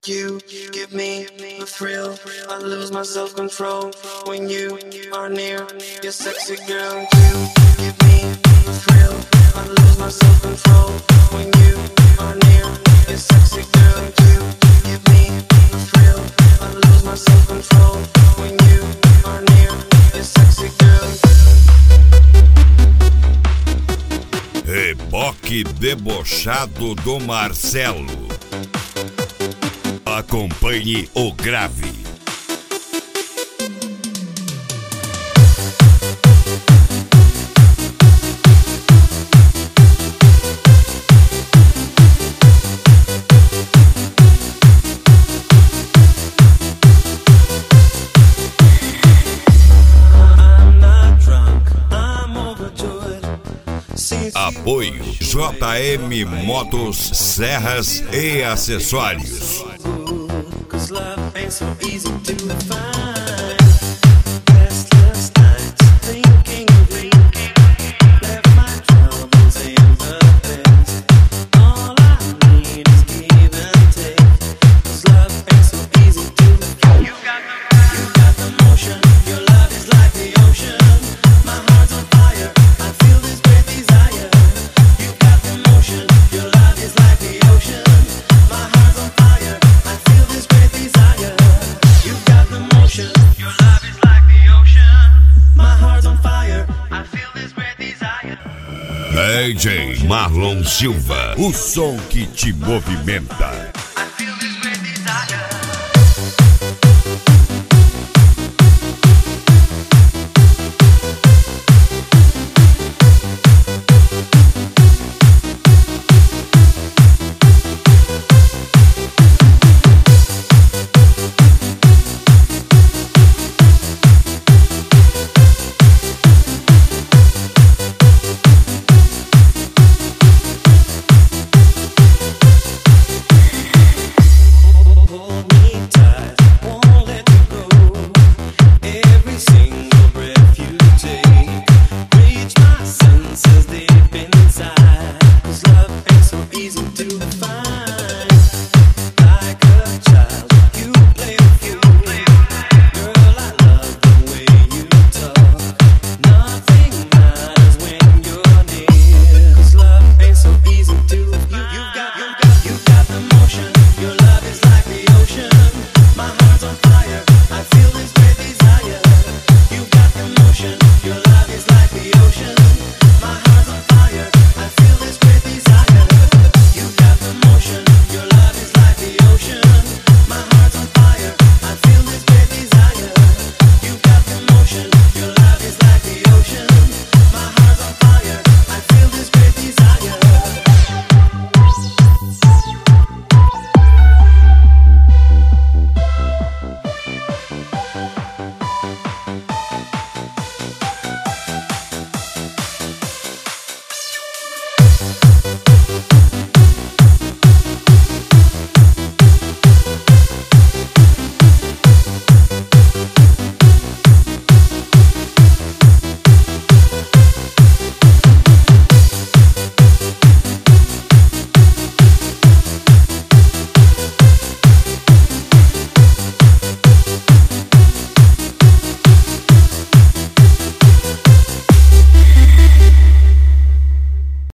You give me the thrill. I lose my self-control when you are near. You're sexy girl. You give me the thrill. I lose my self-control when you are near. You're sexy girl. You give me the thrill. I lose my self-control when you are near. You're sexy girl. Reboque debochado do Marcelo. Acompanhe o grave. Apoio JM Motos, Serras e Acessórios. DJ Marlon Silva, o som que te movimenta.